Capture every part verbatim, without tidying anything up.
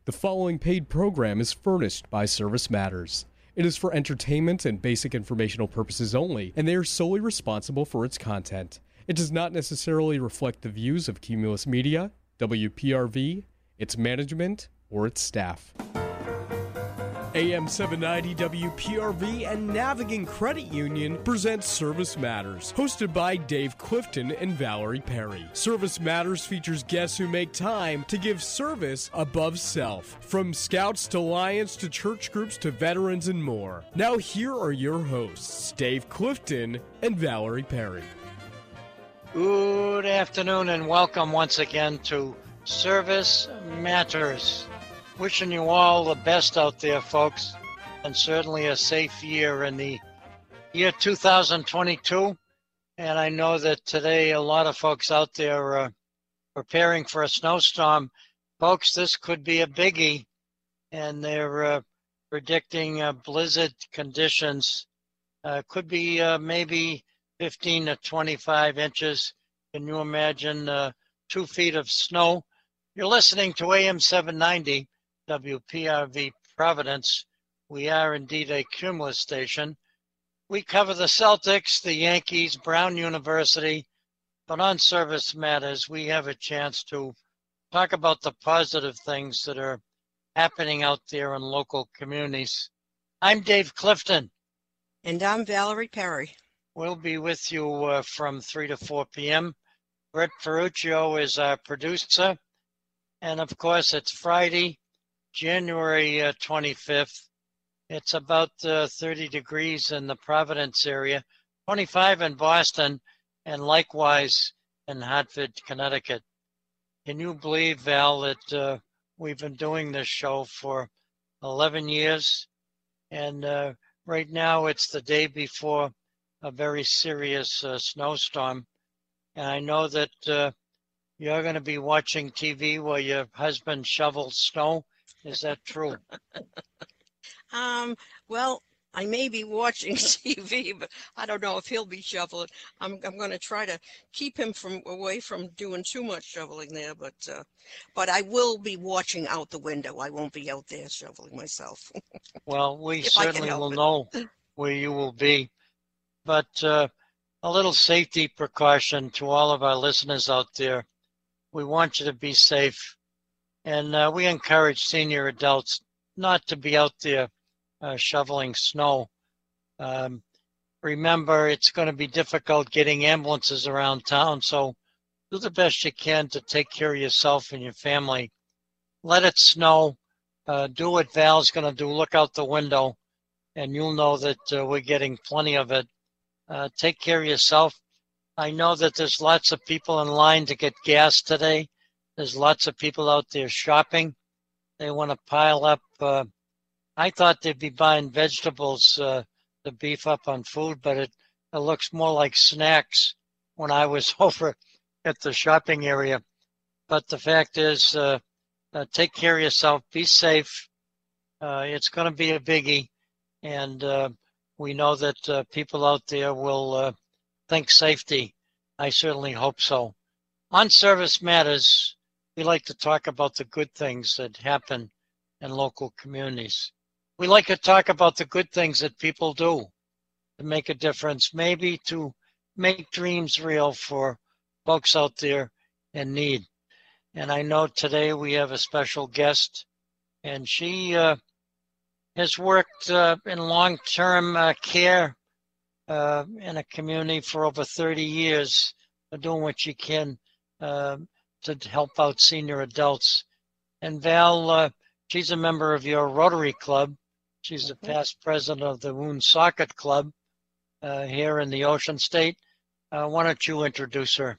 The following paid program is furnished by Service Matters. It is for entertainment and basic informational purposes only, and they are solely responsible for its content. It does not necessarily reflect the views of Cumulus Media, W P R V, its management, or its staff. A M seven ninety W P R V and Navigant Credit Union presents Service Matters, hosted by Dave Clifton and Valerie Perry. Service Matters features guests who make time to give service above self, from scouts to Lions to church groups to veterans and more. Now here are your hosts, Dave Clifton and Valerie Perry. Good afternoon and welcome once again to Service Matters. Wishing you all the best out there, folks, and certainly a safe year in the year two thousand twenty-two. And I know that today a lot of folks out there are preparing for a snowstorm. Folks, this could be a biggie, and they're uh, predicting uh, blizzard conditions. Uh, could be uh, maybe fifteen to twenty-five inches. Can you imagine uh, two feet of snow? You're listening to A M seven ninety. W P R V Providence. We are indeed a Cumulus station. We cover the Celtics, the Yankees, Brown University, but on Service Matters, we have a chance to talk about the positive things that are happening out there in local communities. I'm Dave Clifton. And I'm Valerie Perry. We'll be with you uh, from three to four p.m. Brett Ferruccio is our producer. And of course, it's Friday, January uh, twenty-fifth. It's about uh, thirty degrees in the Providence area, twenty-five in Boston, and likewise in Hartford, Connecticut. Can you believe, Val, that uh, we've been doing this show for eleven years? And uh, right now it's the day before a very serious uh, snowstorm. And I know that uh, you're going to be watching T V while your husband shovels snow. Is that true? um, well, I may be watching T V, but I don't know if he'll be shoveling. I'm I'm going to try to keep him from away from doing too much shoveling there, but uh, but I will be watching out the window. I won't be out there shoveling myself. Well, we certainly will it. know where you will be. But uh, a little safety precaution to all of our listeners out there. We want you to be safe. And uh, we encourage senior adults not to be out there uh, shoveling snow. Um, remember, it's going to be difficult getting ambulances around town, so do the best you can to take care of yourself and your family. Let it snow. Uh, do what Val's going to do. Look out the window, and you'll know that uh, we're getting plenty of it. Uh, take care of yourself. I know that there's lots of people in line to get gas today. There's lots of people out there shopping. They want to pile up. Uh, I thought they'd be buying vegetables uh, to beef up on food, but it, it looks more like snacks when I was over at the shopping area. But the fact is, uh, uh, take care of yourself. Be safe. Uh, it's going to be a biggie. And uh, we know that uh, people out there will uh, think safety. I certainly hope so. On Service Matters, we like to talk about the good things that happen in local communities. We like to talk about the good things that people do to make a difference, maybe to make dreams real for folks out there in need. And I know today we have a special guest, and she uh, has worked uh, in long-term uh, care uh, in a community for over thirty years, uh, doing what she can uh, to help out senior adults. And Val, uh, she's a member of your Rotary Club. She's mm-hmm. a past president of the Woonsocket Club uh, here in the Ocean State. Uh, why don't you introduce her?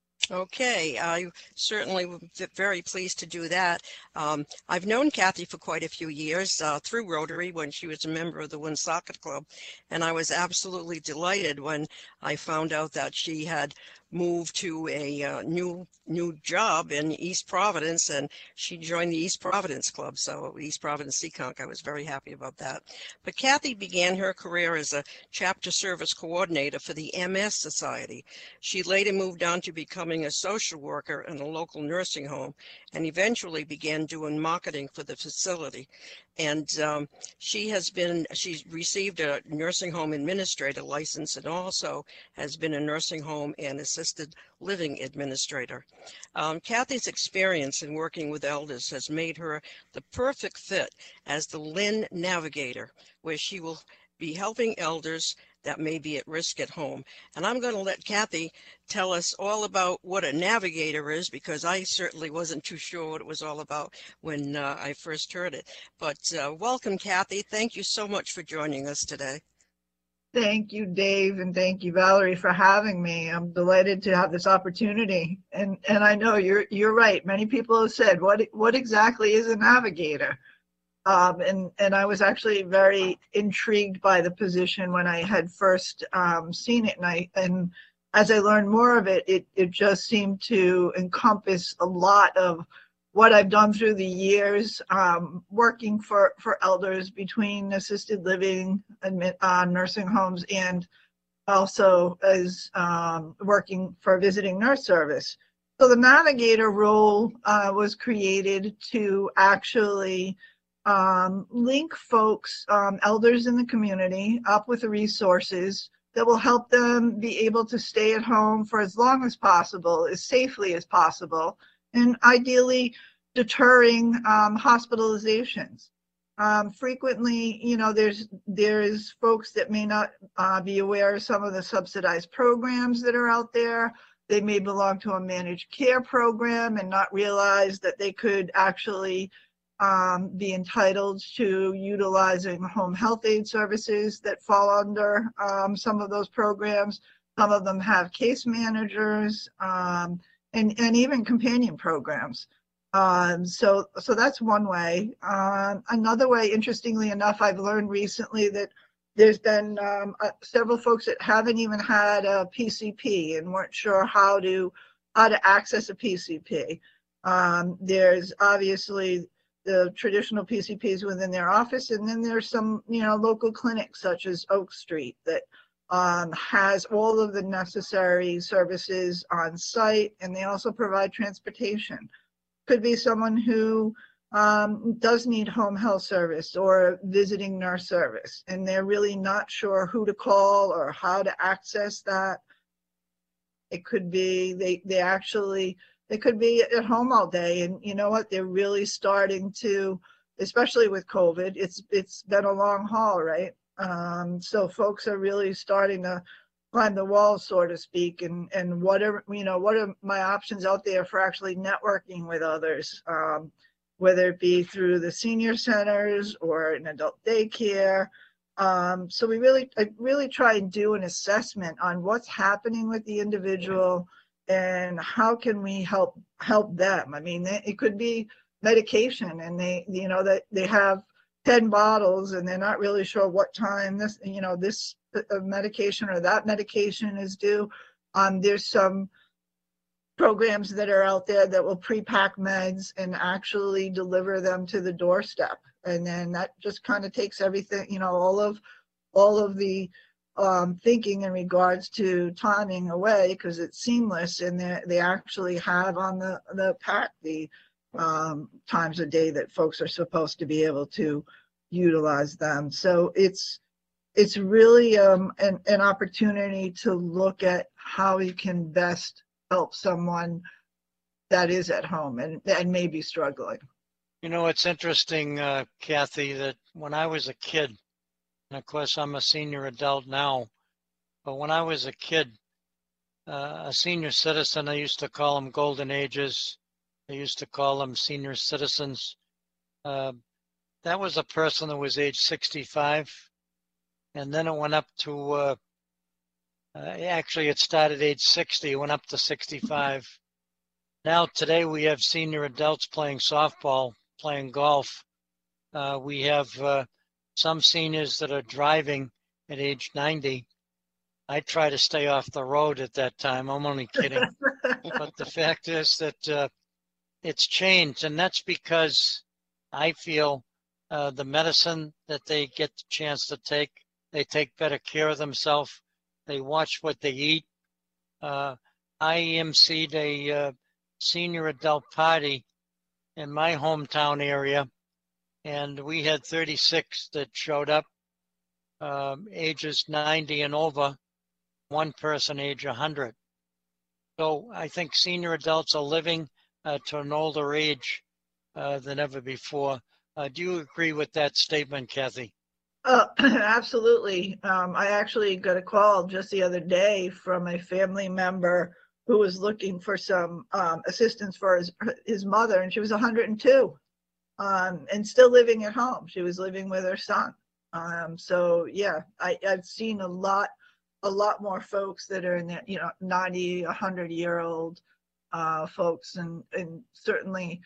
Okay, I certainly would be very pleased to do that. Um, I've known Kathy for quite a few years uh, through Rotary when she was a member of the Woonsocket Club, and I was absolutely delighted when I found out that she had moved to a uh, new new job in East Providence, and she joined the East Providence Club, so East Providence Seekonk. I was very happy about that. But Kathy began her career as a chapter service coordinator for the M S Society. She later moved on to becoming a social worker in a local nursing home, and eventually began doing marketing for the facility. And um, she has been, she's received a nursing home administrator license, and also has been a nursing home and assisted living administrator. Um, Kathy's experience in working with elders has made her the perfect fit as the Lynn Navigator, where she will be helping elders that may be at risk at home. And I'm going to let Kathy tell us all about what a navigator is, because I certainly wasn't too sure what it was all about when uh, I first heard it. But uh, welcome, Kathy. Thank you so much for joining us today. Thank you, Dave, and thank you, Valerie, for having me. I'm delighted to have this opportunity. And and I know you're you're right. Many people have said, what what exactly is a navigator? Um, and, and I was actually very intrigued by the position when I had first um, seen it. And, I, and as I learned more of it, it, it just seemed to encompass a lot of what I've done through the years, um, working for, for elders between assisted living, admit, uh, nursing homes, and also as um, working for a visiting nurse service. So the navigator role uh, was created to actually Um, link folks, um, elders in the community, up with the resources that will help them be able to stay at home for as long as possible, as safely as possible, and ideally deterring um, hospitalizations. Um, frequently, you know, there's there's folks that may not uh, be aware of some of the subsidized programs that are out there. They may belong to a managed care program and not realize that they could actually Um, be entitled to utilizing home health aid services that fall under um, some of those programs. Some of them have case managers um, and, and even companion programs. Um, so, so that's one way. Um, another way, interestingly enough, I've learned recently that there's been um, uh, several folks that haven't even had a P C P and weren't sure how to how to access a P C P. Um, there's obviously the traditional P C Ps within their office, and then there's some, you know, local clinics such as Oak Street that um, has all of the necessary services on site, and they also provide transportation. Could be someone who um, does need home health service or visiting nurse service, and they're really not sure who to call or how to access that. It could be they they actually They could be at home all day, and you know what? They're really starting to, especially with COVID, it's it's been a long haul, right? Um, so folks are really starting to climb the walls, so to speak, and and whatever, you know, what are my options out there for actually networking with others, um, whether it be through the senior centers or an adult daycare. Um, so we really, I really try and do an assessment on what's happening with the individual and how can we help help them. I mean, it could be medication, and they, you know, that they have ten bottles and they're not really sure what time this, you know, this medication or that medication is due. Um, there's some programs that are out there that will pre-pack meds and actually deliver them to the doorstep. And then that just kind of takes everything, you know, all of all of the um, thinking in regards to timing away, because it's seamless, and they they actually have on the, the pack the um, times a day that folks are supposed to be able to utilize them. So it's it's really um, an, an opportunity to look at how we can best help someone that is at home and, and may be struggling. You know, it's interesting, uh, Kathy, that when I was a kid, and of course I'm a senior adult now, but when I was a kid, uh, a senior citizen, I used to call them golden ages. I used to call them senior citizens. Uh, that was a person that was age sixty-five. And then it went up to, uh, uh, actually it started age sixty, it went up to sixty-five. Now today we have senior adults playing softball, playing golf. Uh, we have uh, some seniors that are driving at age ninety. I try to stay off the road at that time. I'm only kidding. But the fact is that uh, it's changed, and that's because I feel uh, the medicine that they get the chance to take, they take better care of themselves. They watch what they eat. Uh, I emceed a uh, senior adult party in my hometown area, and we had thirty-six that showed up, um, ages ninety and over, one person age one hundred. So I think senior adults are living uh, to an older age uh, than ever before. Uh, do you agree with that statement, Kathy? Uh, absolutely. Um, I actually got a call just the other day from a family member who was looking for some um, assistance for his, his mother, and she was one hundred two um, and still living at home. She was living with her son. Um, so yeah, I, I've seen a lot, a lot more folks that are in that, you know, ninety, one hundred year old uh, folks, and, and certainly,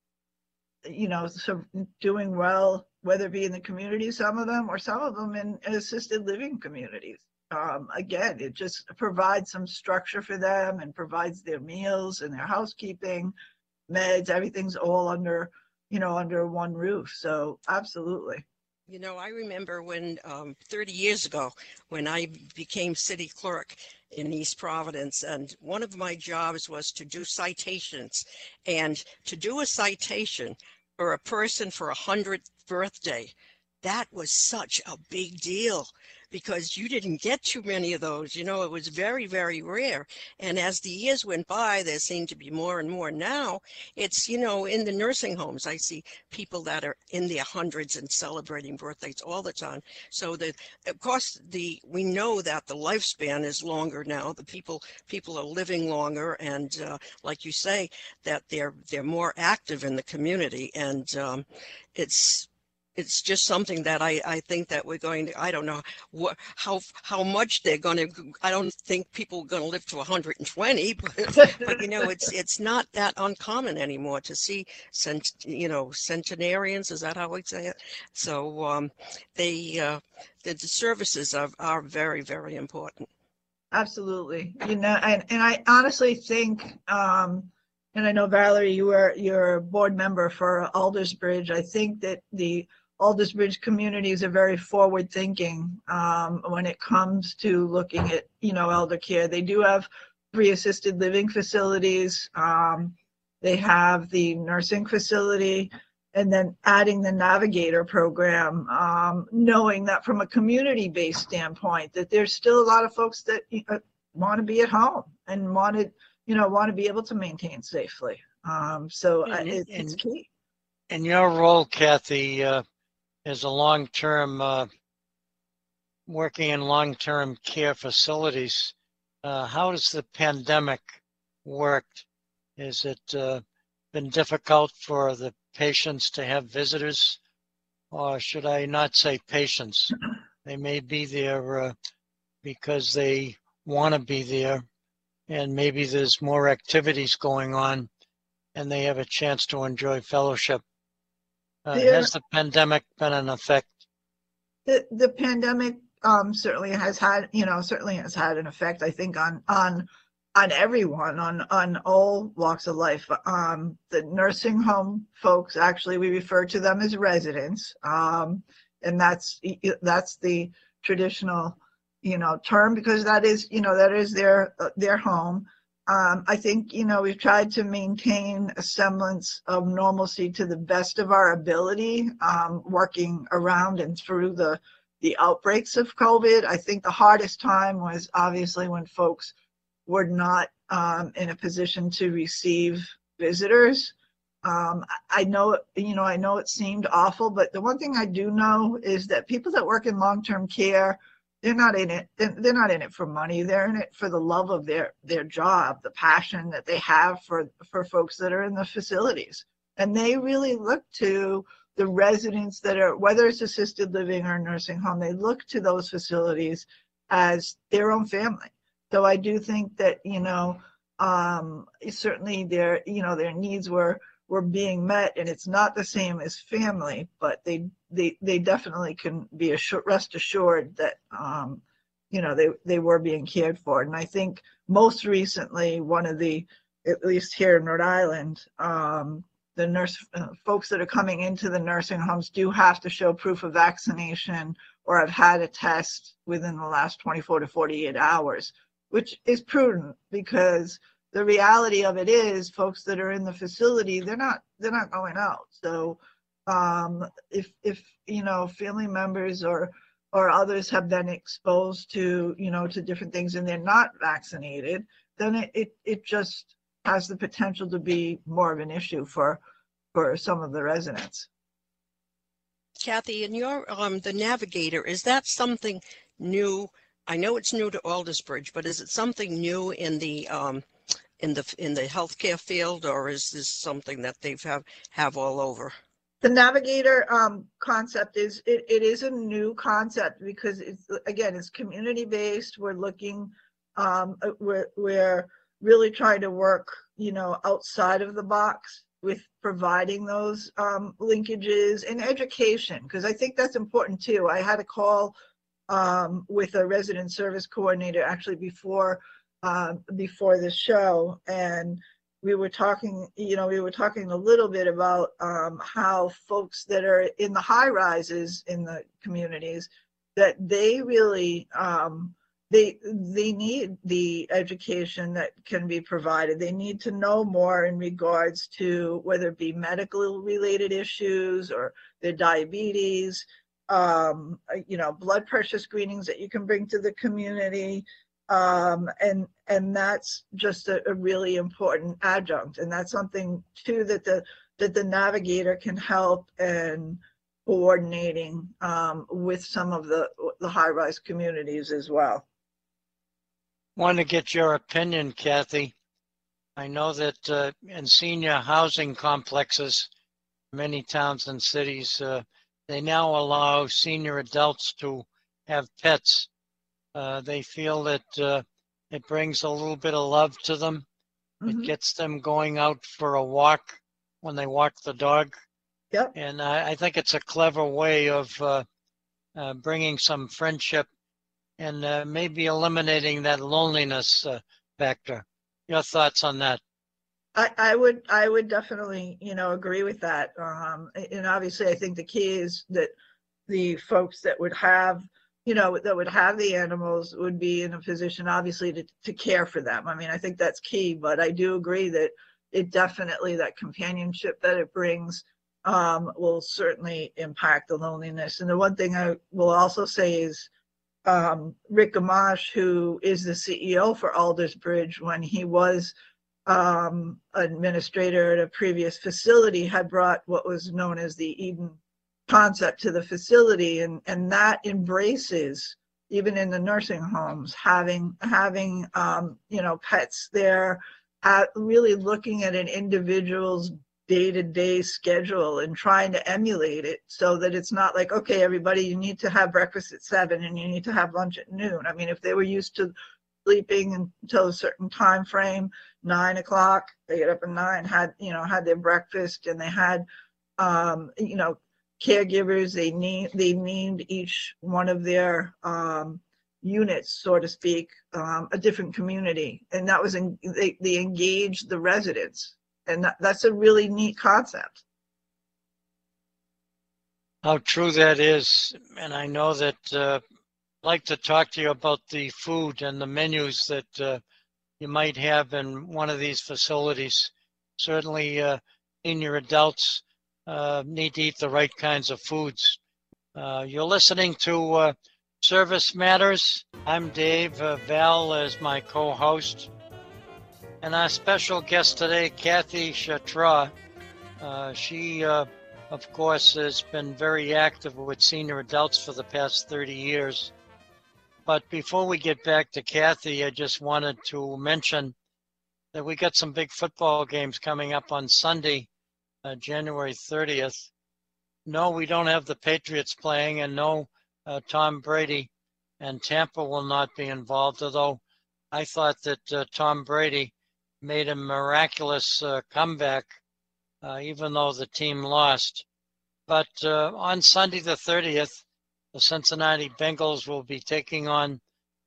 you know, so doing well, whether it be in the community, some of them, or some of them in, in assisted living communities. Um, again, it just provides some structure for them and provides their meals and their housekeeping, meds, everything's all under, you know, under one roof. So absolutely. You know, I remember when um, thirty years ago, when I became city clerk in East Providence, and one of my jobs was to do citations. And to do a citation for a person for a hundredth birthday, that was such a big deal, because you didn't get too many of those. You know, it was very, very rare. And as the years went by, there seemed to be more and more. Now it's, you know, in the nursing homes, I see people that are in their hundreds and celebrating birthdays all the time. So that, of course, the we know that the lifespan is longer now. The people people are living longer, and uh, like you say, that they're they're more active in the community, and um, it's. It's just something that I, I think that we're going to, I don't know what, how how much they're going to, I don't think people are going to live to one hundred twenty, but, but you know, it's it's not that uncommon anymore to see, cent, you know, centenarians, is that how we say it? So um, they, uh, the, the services are, are very, very important. Absolutely. You know, and, and I honestly think, um, and I know, Valerie, you were, you're a board member for Aldersbridge. I think that the Aldersbridge communities are very forward thinking um, when it comes to looking at, you know, elder care. They do have three assisted living facilities. Um, they have the nursing facility, and then adding the Navigator program, um, knowing that from a community-based standpoint, that there's still a lot of folks that uh, want to be at home and want to, you know, want to be able to maintain safely. Um, so and, it, and, it's key. And your role, Kathy, uh, as a long-term, uh, working in long-term care facilities, uh, how does the pandemic work? Is it uh, been difficult for the patients to have visitors? Or should I not say patients? They may be there uh, because they want to be there, and maybe there's more activities going on and they have a chance to enjoy fellowship. Uh, There- has the pandemic been an effect? The, the pandemic um, certainly has had, you know, certainly has had an effect, I think, on, on, on everyone, on, on all walks of life. Um, the nursing home folks, actually, we refer to them as residents. Um, and that's, that's the traditional, you know, term, because that is, you know, that is their, their home. Um, I think, you know, we've tried to maintain a semblance of normalcy to the best of our ability, um, working around and through the, the outbreaks of COVID. I think the hardest time was obviously when folks were not um, in a position to receive visitors. Um, I know, you know, I know it seemed awful, but the one thing I do know is that people that work in long-term care, they're not in it. They're not in it for money. They're in it for the love of their, their job, the passion that they have for, for folks that are in the facilities. And they really look to the residents that are, whether it's assisted living or nursing home, they look to those facilities as their own family. So I do think that, you know, um, certainly their, you know, their needs were, were being met, and it's not the same as family, but they, they, they definitely can be assured, rest assured that, um, you know, they, they were being cared for. And I think most recently, one of the, at least here in Rhode Island, um, the nurse uh, folks that are coming into the nursing homes do have to show proof of vaccination or have had a test within the last twenty-four to forty-eight hours, which is prudent because the reality of it is folks that are in the facility, they're not, they're not going out. So um, if, if, you know, family members or, or others have been exposed to, you know, to different things and they're not vaccinated, then it, it, it just has the potential to be more of an issue for, for some of the residents. Kathy, in your, um, the Navigator, is that something new? I know it's new to Aldersbridge, but is it something new in the, um, in the, in the healthcare field, or is this something that they've have, have all over? The Navigator um, concept is, it, it is a new concept because it's, again, it's community-based. We're looking, um, we're, we're really trying to work, you know, outside of the box with providing those um, linkages and education, because I think that's important too. I had a call um, with a resident service coordinator actually before uh, before the show, and we were talking, you know, we were talking a little bit about um, how folks that are in the high rises in the communities, that they really, um, they, they need the education that can be provided. They need to know more in regards to whether it be medical related issues or their diabetes, um, you know, blood pressure screenings that you can bring to the community. Um, and and that's just a, a really important adjunct, and that's something too that the that the Navigator can help in coordinating um, with some of the the high-rise communities as well. Want to get your opinion, Kathy. I know that uh, in senior housing complexes, many towns and cities, uh, they now allow senior adults to have pets. Uh, they feel that uh, it brings a little bit of love to them. Mm-hmm. It gets them going out for a walk when they walk the dog. Yep. And I, I think it's a clever way of uh, uh, bringing some friendship and uh, maybe eliminating that loneliness uh, factor. Your thoughts on that? I, I would I would definitely, you know, agree with that. Um, and obviously, I think the key is that the folks that would have, you know, that would have the animals would be in a position, obviously, to, to care for them. I mean, I think that's key, but I do agree that it definitely, that companionship that it brings um, will certainly impact the loneliness. And the one thing I will also say is um, Rick Gamache, who is the C E O for Aldersbridge, when he was um, administrator at a previous facility, had brought what was known as the Eden concept to the facility, and and that embraces, even in the nursing homes, having having um you know pets there, at really looking at an individual's day-to-day schedule and trying to emulate it so that it's not like, okay, everybody, you need to have breakfast at seven and you need to have lunch at noon. I mean, if they were used to sleeping until a certain time frame, nine o'clock, they get up at nine, had you know had their breakfast, and they had um you know caregivers, they need they named each one of their um, units, so to speak, um, a different community, and that was in, they they engaged the residents, and that, that's a really neat concept. How true that is, and I know that uh, I'd like to talk to you about the food and the menus that uh, you might have in one of these facilities. Certainly, uh, senior adults Uh, need to eat the right kinds of foods. Uh, you're listening to uh, Service Matters. I'm Dave. Uh, Val is my co-host. And our special guest today, Kathy Chatra. Uh, she, uh, of course, has been very active with senior adults for the past thirty years. But before we get back to Kathy, I just wanted to mention that we got some big football games coming up on Sunday, Uh, January thirtieth. No, we don't have the Patriots playing, and no, uh, Tom Brady and Tampa will not be involved, although I thought that uh, Tom Brady made a miraculous uh, comeback, uh, even though the team lost. But uh, on Sunday the thirtieth, the Cincinnati Bengals will be taking on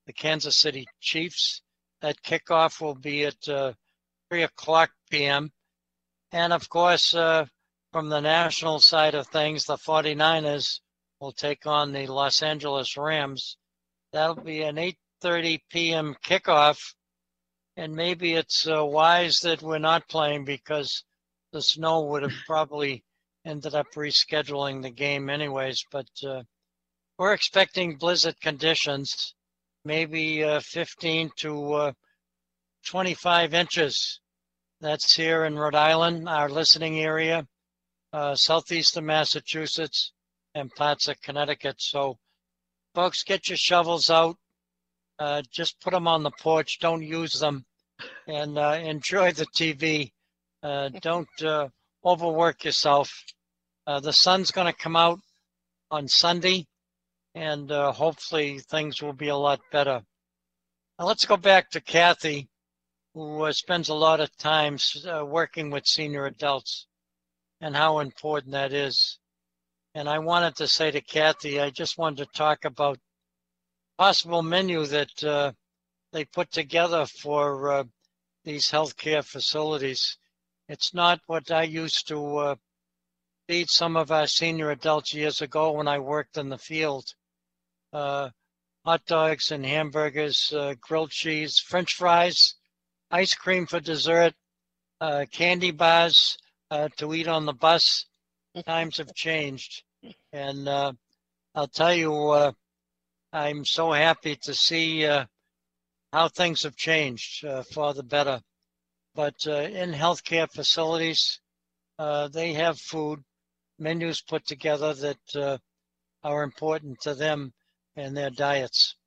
the Kansas City Chiefs. That kickoff will be at uh, three o'clock p m And of course, uh, from the national side of things, the forty-niners will take on the Los Angeles Rams. That'll be an eight thirty p m kickoff. And maybe it's uh, wise that we're not playing because the snow would have probably ended up rescheduling the game anyways. But uh, we're expecting blizzard conditions, maybe uh, fifteen to uh, twenty-five inches. That's here in Rhode Island, our listening area, uh, southeastern Massachusetts, and parts of Connecticut. So, folks, get your shovels out. Uh, just put them on the porch. Don't use them, and uh, enjoy the T V. Uh, don't uh, overwork yourself. Uh, the sun's going to come out on Sunday, and uh, hopefully things will be a lot better. Now let's go back to Kathy, who uh, spends a lot of time uh, working with senior adults and how important that is. And I wanted to say to Kathy, I just wanted to talk about possible menu that uh, they put together for uh, these healthcare facilities. It's not what I used to uh, feed some of our senior adults years ago when I worked in the field. Uh, hot dogs and hamburgers, uh, grilled cheese, French fries, ice cream for dessert, uh, candy bars uh, to eat on the bus. Times have changed. And uh, I'll tell you, uh, I'm so happy to see uh, how things have changed uh, for the better. But uh, in healthcare facilities, uh, they have food, menus put together that uh, are important to them and their diets.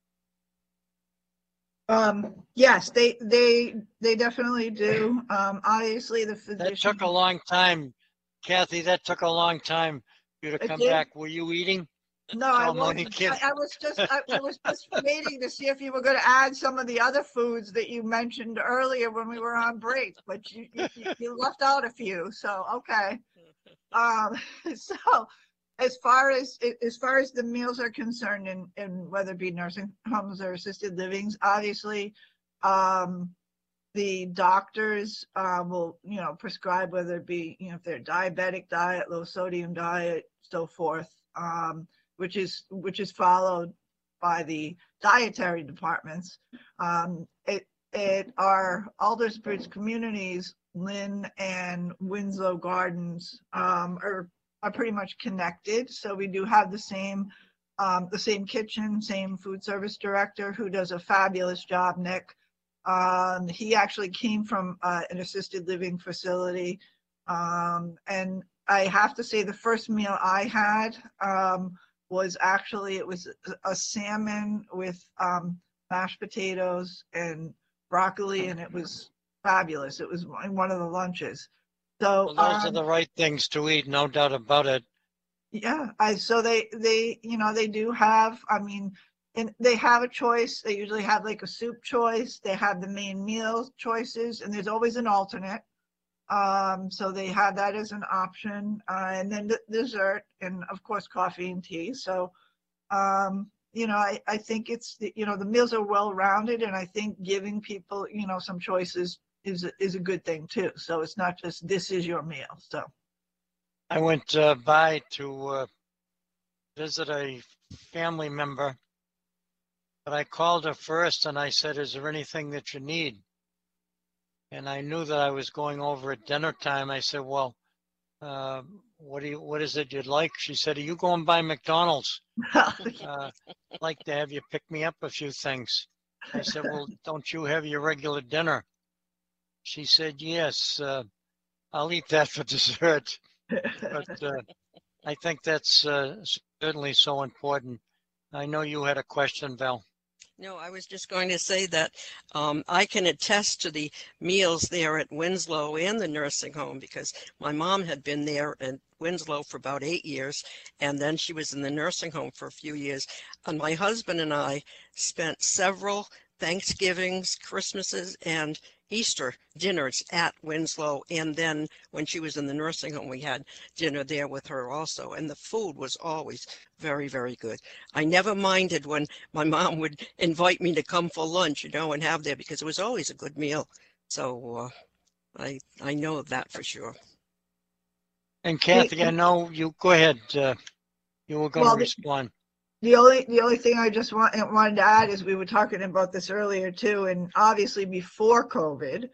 Um, yes, they they they definitely do. Um, obviously, the physician. That took a long time, Kathy. That took a long time for you to It come did? back. Were you eating? No, I Oh, Moni, wasn't. kid. I, I was just I, I was just waiting to see if you were going to add some of the other foods that you mentioned earlier when we were on break, but you you, you left out a few. So okay. Um, so as far as as far as the meals are concerned, and and whether it be nursing homes or assisted livings, obviously, um, the doctors uh, will you know prescribe whether it be you know if they're diabetic diet, low sodium diet, so forth. Um, which is which is followed by the dietary departments. Um, it, it our Aldersbridge communities, Lynn and Winslow Gardens, um, are are pretty much connected. So we do have the same um, the same kitchen, same food service director who does a fabulous job, Nick. Um, he actually came from uh, an assisted living facility, um, and I have to say the first meal I had. Um, was actually, it was a salmon with um, mashed potatoes and broccoli, and it was fabulous. It was one of the lunches. So Well, those um, are the right things to eat, no doubt about it. yeah, I so they they you know they do have. I mean, and they have a choice. They usually have like a soup choice. They have the main meal choices, and there's always an alternate. Um, so they have that as an option, uh, and then the dessert, and of course coffee and tea. So, um, you know, I, I think it's the, you know the meals are well rounded, and I think giving people you know some choices is is a good thing too. So it's not just this is your meal. So I went uh, by to uh, visit a family member, but I called her first and I said, "Is there anything that you need?" And I knew that I was going over at dinner time. I said, well, uh, what do you, what is it you'd like? She said, are you going by McDonald's? Uh, I'd like to have you pick me up a few things. I said, well, don't you have your regular dinner? She said, yes, uh, I'll eat that for dessert. But uh, I think that's uh, certainly so important. I know you had a question, Val. No, I was just going to say that um, I can attest to the meals there at Winslow and the nursing home because my mom had been there at Winslow for about eight years, and then she was in the nursing home for a few years. And my husband and I spent several Thanksgivings, Christmases, and Easter dinners at Winslow. And then when she was in the nursing home, we had dinner there with her also. And the food was always very, very good. I never minded when my mom would invite me to come for lunch, you know, and have there, because it was always a good meal. So uh, I, I know that for sure. And Kathy, I know you, go ahead. Uh, you were going Well, to respond. The only the only thing I just want, wanted to add is we were talking about this earlier too, and obviously before COVID,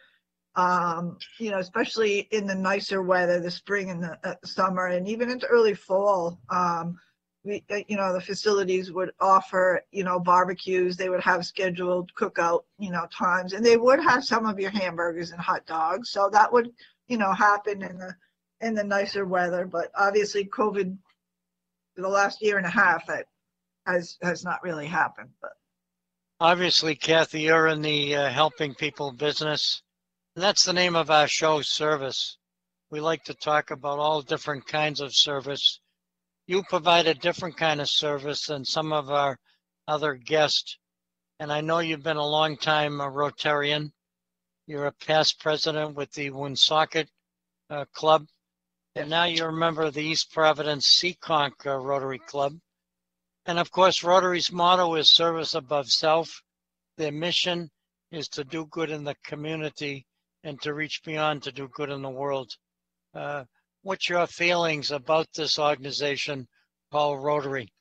um, you know, especially in the nicer weather, the spring and the uh, summer, and even into early fall, um, we, uh, you know, the facilities would offer, you know, barbecues. They would have scheduled cookout, you know, times, and they would have some of your hamburgers and hot dogs. So that would, you know, happen in the in the nicer weather. But obviously, COVID, for the last year and a half, that has has not really happened. But obviously, Kathy, you're in the uh, helping people business. And that's the name of our show, Service. We like to talk about all different kinds of service. You provide a different kind of service than some of our other guests. And I know you've been a long time a Rotarian. You're a past president with the Woonsocket uh, Club. And now you're a member of the East Providence Seekonk uh, Rotary Club. And of course, Rotary's motto is service above self. Their mission is to do good in the community and to reach beyond to do good in the world. Uh, what's your feelings about this organization called Rotary?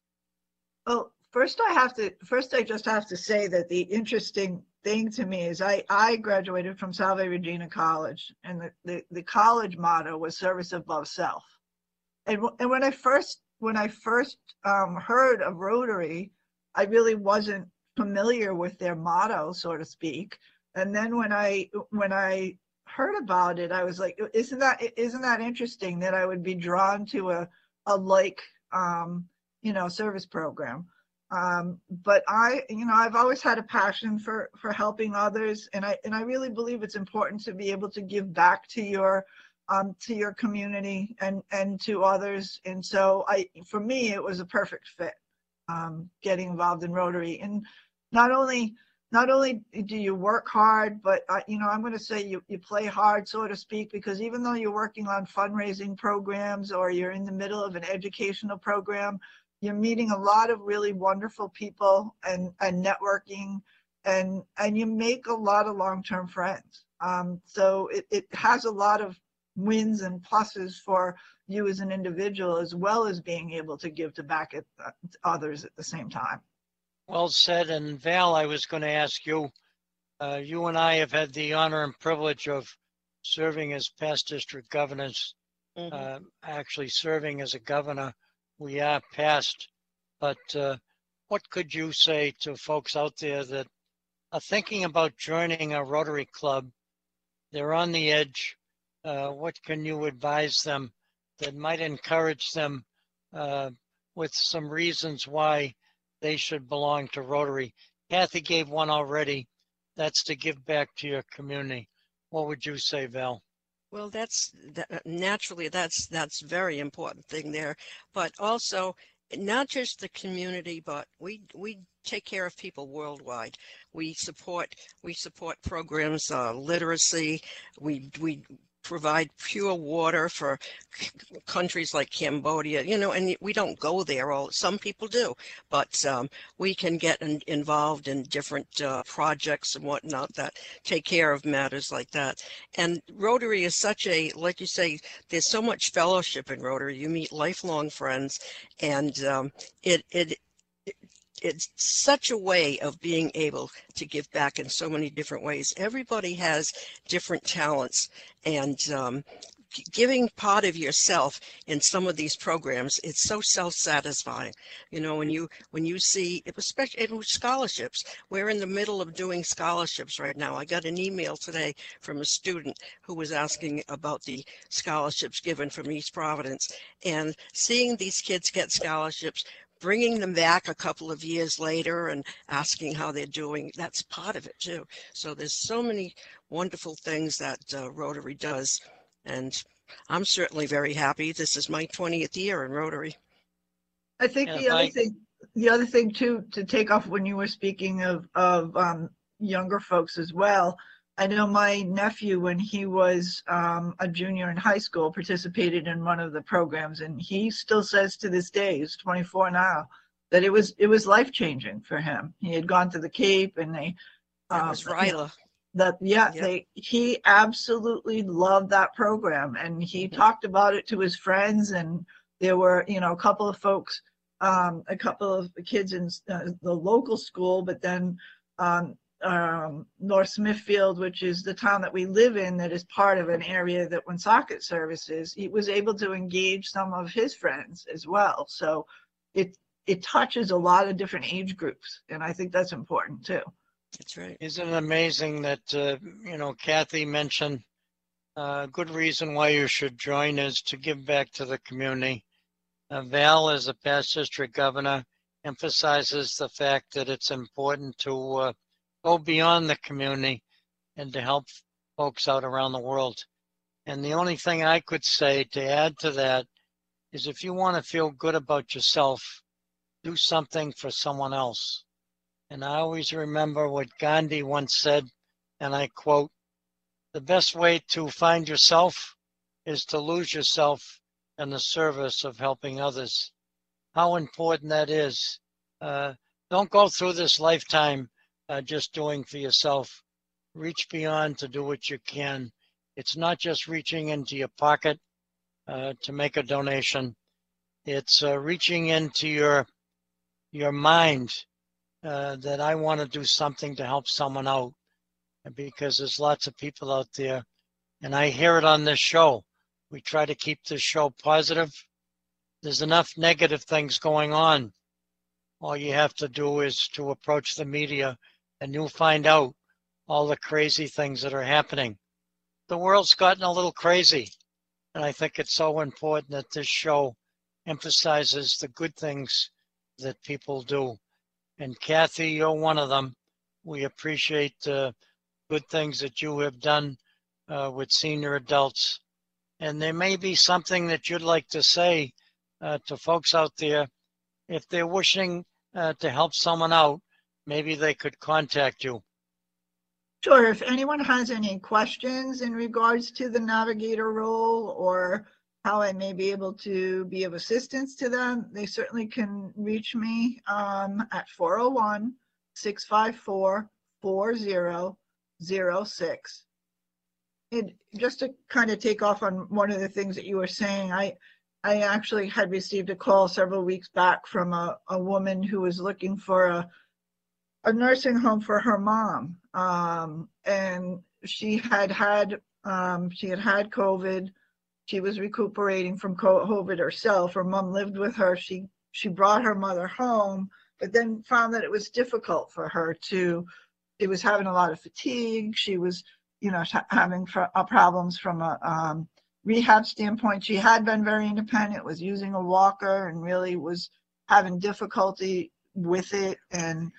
Well, first I have to, first I just have to say that the interesting thing to me is I, I graduated from Salve Regina College, and the, the, the college motto was service above self. And, and when I first When I first um, heard of Rotary, I really wasn't familiar with their motto, so to speak. And then when I when I heard about it, I was like, "Isn't that isn't that interesting that I would be drawn to a a like um, you know service program?" Um, but I, you know, I've always had a passion for for helping others, and I and I really believe it's important to be able to give back to your Um, to your community and and to others. And so I, for me, it was a perfect fit, um, getting involved in Rotary. And not only not only do you work hard, but uh, you know, I'm going to say you you play hard, so to speak, because even though you're working on fundraising programs or you're in the middle of an educational program, you're meeting a lot of really wonderful people and and networking, and and you make a lot of long-term friends. Um, so it, it has a lot of wins and pluses for you as an individual, as well as being able to give to back at uh, others at the same time. Well said. And Val, I was going to ask you, uh, you and I have had the honor and privilege of serving as past district governors, mm-hmm. uh, actually serving as a governor. We are past, but uh, what could you say to folks out there that are thinking about joining a Rotary Club? They're on the edge. Uh, what can you advise them that might encourage them uh, with some reasons why they should belong to Rotary? Kathy gave one already. That's to give back to your community. What would you say, Val? Well, that's that, naturally, that's that's very important thing there. But also, not just the community, but we we take care of people worldwide. We support we support programs, uh, literacy. We we provide pure water for countries like Cambodia, you know, and we don't go there. All some people do, but um, we can get in, involved in different uh, projects and whatnot that take care of matters like that. And Rotary is such a, like you say, there's so much fellowship in Rotary. You meet lifelong friends, and um, it it. it It's such a way of being able to give back in so many different ways. Everybody has different talents, and um, giving part of yourself in some of these programs, it's so self-satisfying. You know, when you when you see, especially with scholarships, we're in the middle of doing scholarships right now. I got an email today from a student who was asking about the scholarships given from East Providence, and seeing these kids get scholarships, bringing them back a couple of years later and asking how they're doing, that's part of it too. So there's so many wonderful things that uh, Rotary does, and I'm certainly very happy. This is my twentieth year in Rotary. I think the other thing, the other thing too, to take off when you were speaking of of um, younger folks as well. I know my nephew, when he was um, a junior in high school, participated in one of the programs, and he still says to this day, he's twenty-four now, that it was it was life changing for him. He had gone to the Cape, and they That um, was you know, Ryla. that yeah, Yep. they he absolutely loved that program, and he Mhm. talked about it to his friends, and there were you know a couple of folks, um, a couple of kids in uh, the local school, but then um, um, North Smithfield, which is the town that we live in, that is part of an area that Woonsocket services, he was able to engage some of his friends as well. So it it touches a lot of different age groups, and I think that's important too. That's right. Isn't it amazing that, uh, you know, Kathy mentioned a uh, good reason why you should join is to give back to the community. Uh, Val, as a past district governor, emphasizes the fact that it's important to uh, go beyond the community and to help folks out around the world. And the only thing I could say to add to that is if you want to feel good about yourself, do something for someone else. And I always remember what Gandhi once said, and I quote, "The best way to find yourself is to lose yourself in the service of helping others." How important that is. Uh, don't go through this lifetime uh, just doing for yourself. Reach beyond to do what you can. It's not just reaching into your pocket uh, to make a donation. It's uh, reaching into your your mind uh, that I want to do something to help someone out, because there's lots of people out there, and I hear it on this show. We try to keep this show positive. There's enough negative things going on. All you have to do is to approach the media, and you'll find out all the crazy things that are happening. The world's gotten a little crazy, and I think it's so important that this show emphasizes the good things that people do. And Kathy, you're one of them. We appreciate the good things that you have done uh, with senior adults. And there may be something that you'd like to say uh, to folks out there. If they're wishing uh, to help someone out, maybe they could contact you. Sure. If anyone has any questions in regards to the navigator role or how I may be able to be of assistance to them, they certainly can reach me um, at four oh one, six five four, four oh oh six. And just to kind of take off on one of the things that you were saying, I I actually had received a call several weeks back from a, a woman who was looking for a a nursing home for her mom. Um, and she had had, um, she had had COVID. She was recuperating from COVID herself. Her mom lived with her. She, she brought her mother home, but then found that it was difficult for her to, it was having a lot of fatigue. She was, you know, having problems from a um, rehab standpoint. She had been very independent, was using a walker, and really was having difficulty with it. And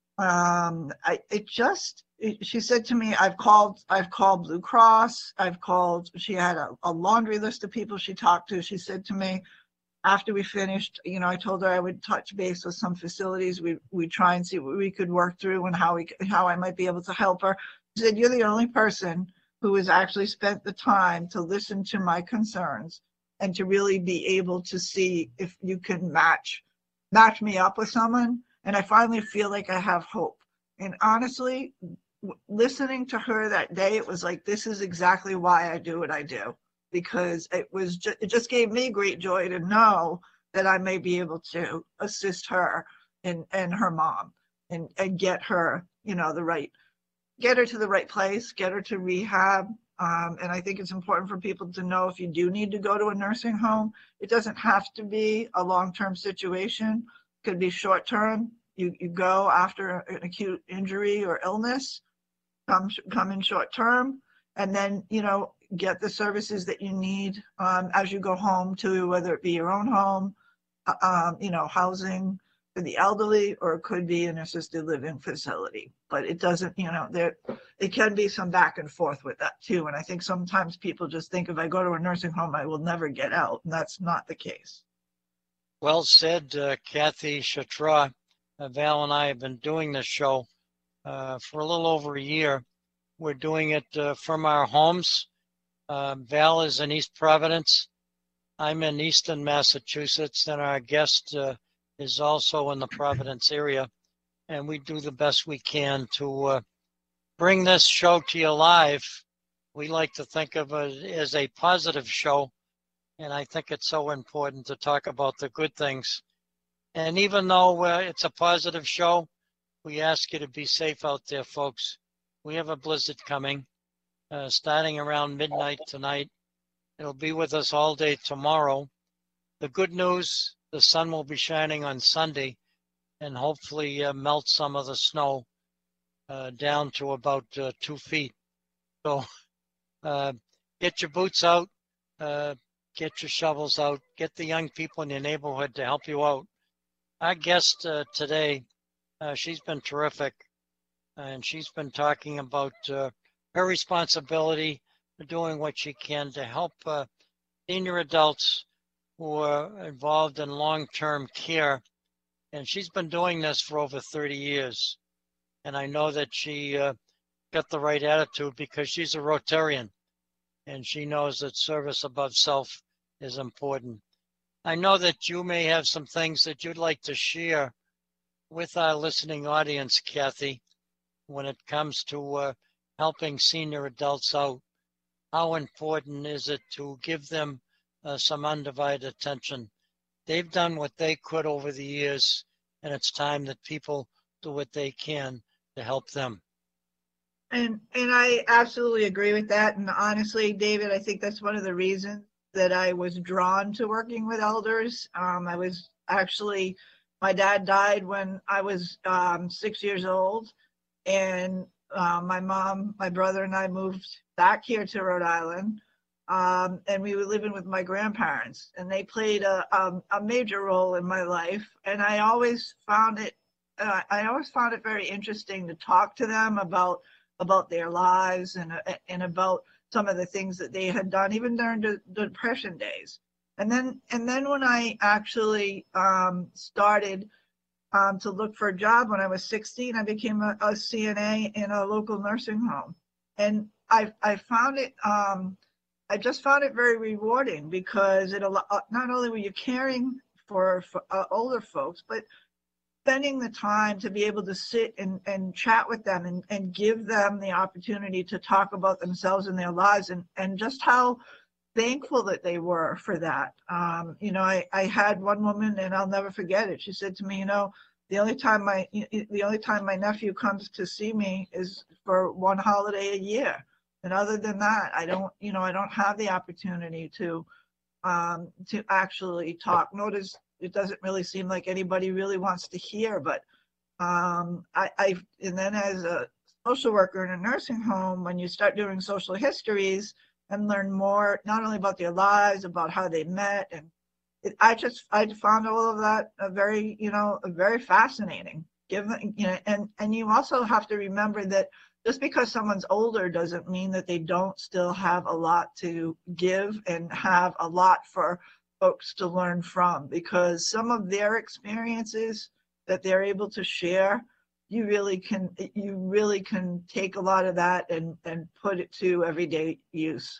um I it just it, she said to me, I've called I've called Blue Cross, I've called, she had a, a laundry list of people she talked to. She said to me after we finished, you know, I told her I would touch base with some facilities. We we try and see what we could work through and how we how I might be able to help her. She said, you're the only person who has actually spent the time to listen to my concerns and to really be able to see if you can match match me up with someone. And I finally feel like I have hope. And honestly, w- listening to her that day, it was like, this is exactly why I do what I do, because it was just, it just gave me great joy to know that I may be able to assist her and, and her mom and, and get her, you know, the right, get her to the right place, get her to rehab. Um, and I think it's important for people to know if you do need to go to a nursing home, it doesn't have to be a long-term situation. Could be short-term. You you go after an acute injury or illness, come come in short-term, and then you know get the services that you need um, as you go home to, whether it be your own home, uh, um, you know, housing for the elderly, or it could be an assisted living facility. But it doesn't, you know, there it can be some back and forth with that too. And I think sometimes people just think if I go to a nursing home, I will never get out, and that's not the case. Well said, uh, Kathy Chatra. Uh, Val and I have been doing this show uh, for a little over a year. We're doing it uh, from our homes. Uh, Val is in East Providence. I'm in Easton, Massachusetts, and our guest uh, is also in the Providence area. And we do the best we can to uh, bring this show to you live. We like to think of it as a positive show, and I think it's so important to talk about the good things. And even though uh, it's a positive show, we ask you to be safe out there, folks. We have a blizzard coming, uh, starting around midnight tonight. It'll be with us all day tomorrow. The good news, the sun will be shining on Sunday and hopefully uh, melt some of the snow uh, down to about uh, two feet. So uh, get your boots out, uh, get your shovels out, get the young people in your neighborhood to help you out. Our guest uh, today, uh, she's been terrific, and she's been talking about uh, her responsibility for doing what she can to help uh, senior adults who are involved in long-term care. And she's been doing this for over thirty years. And I know that she uh, got the right attitude because she's a Rotarian, and she knows that service above self is important. I know that you may have some things that you'd like to share with our listening audience, Kathy, when it comes to uh, helping senior adults out. How important is it to give them uh, some undivided attention? They've done what they could over the years, and it's time that people do what they can to help them. And and I absolutely agree with that. And honestly, David, I think that's one of the reasons that I was drawn to working with elders. Um, I was actually, my dad died when I was um, six years old, and uh, my mom, my brother, and I moved back here to Rhode Island, um, and we were living with my grandparents, and they played a, a, a major role in my life. And I always found it, uh, I always found it very interesting to talk to them about about their lives and and about some of the things that they had done, even during the, the Depression days. And then and then when I actually um, started um, to look for a job when I was sixteen, I became a, a C N A in a local nursing home. And I I found it, um, I just found it very rewarding because it not only were you caring for, for uh, older folks, but spending the time to be able to sit and, and chat with them and, and give them the opportunity to talk about themselves and their lives, and, and just how thankful that they were for that. Um, you know, I, I had one woman, and I'll never forget it. She said to me, you know, the only time my the only time my nephew comes to see me is for one holiday a year. And other than that, I don't, you know, I don't have the opportunity to um, to actually talk. Nor does it doesn't really seem like anybody really wants to hear. But um, I, I, and then as a social worker in a nursing home, when you start doing social histories and learn more, not only about their lives, about how they met, and it, I just, I found all of that a very, you know, very fascinating. Given, you know, and and you also have to remember that just because someone's older doesn't mean that they don't still have a lot to give and have a lot for folks to learn from, because some of their experiences that they're able to share, you really can you really can take a lot of that and and put it to everyday use.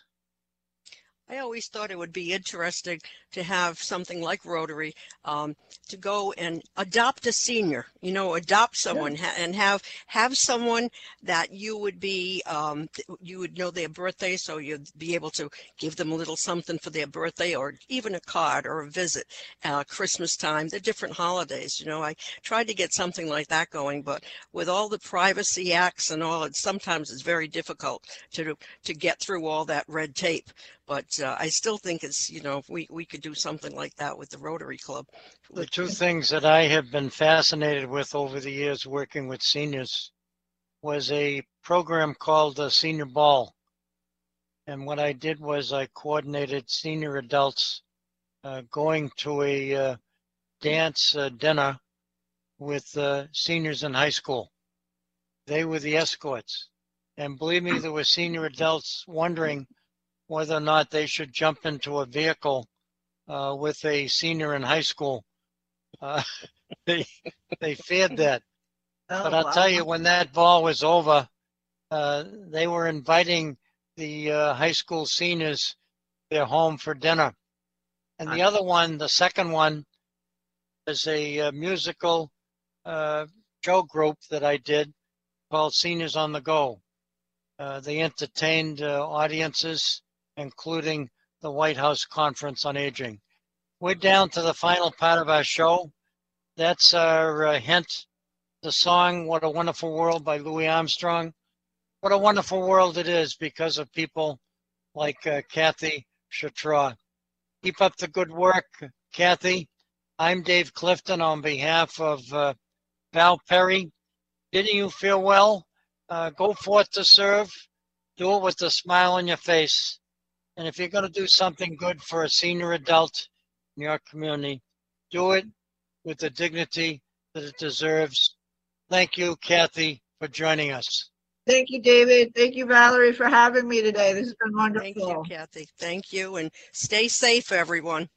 I always thought it would be interesting to have something like Rotary um, to go and adopt a senior, you know, adopt someone yeah. and have have someone that you would be, um, you would know their birthday, so you'd be able to give them a little something for their birthday, or even a card or a visit, uh, Christmas time, the different holidays. You know, I tried to get something like that going, but with all the privacy acts and all, it sometimes it's very difficult to to get through all that red tape. But uh, I still think it's, you know, we, we could do something like that with the Rotary Club. The two things that I have been fascinated with over the years working with seniors was a program called the Senior Ball. And what I did was I coordinated senior adults uh, going to a uh, dance uh, dinner with uh, seniors in high school. They were the escorts. And believe me, there were senior adults wondering whether or not they should jump into a vehicle uh, with a senior in high school. Uh, they they feared that. Oh, But I'll wow. tell you, when that ball was over, uh, they were inviting the uh, high school seniors their home for dinner. And the other one, the second one, is a uh, musical uh, show group that I did called Seniors on the Go. Uh, they entertained uh, audiences, including the White House Conference on Aging. We're down to the final part of our show. That's our uh, hint, the song, What a Wonderful World by Louis Armstrong. What a wonderful world it is because of people like uh, Kathy Chatraw. Keep up the good work, Kathy. I'm Dave Clifton on behalf of uh, Val Perry. Didn't you feel well? Uh, go forth to serve. Do it with a smile on your face. And if you're going to do something good for a senior adult in your community, do it with the dignity that it deserves. Thank you, Kathy, for joining us. Thank you, David. Thank you, Valerie, for having me today. This has been wonderful. Thank you, Kathy. Thank you, and stay safe, everyone.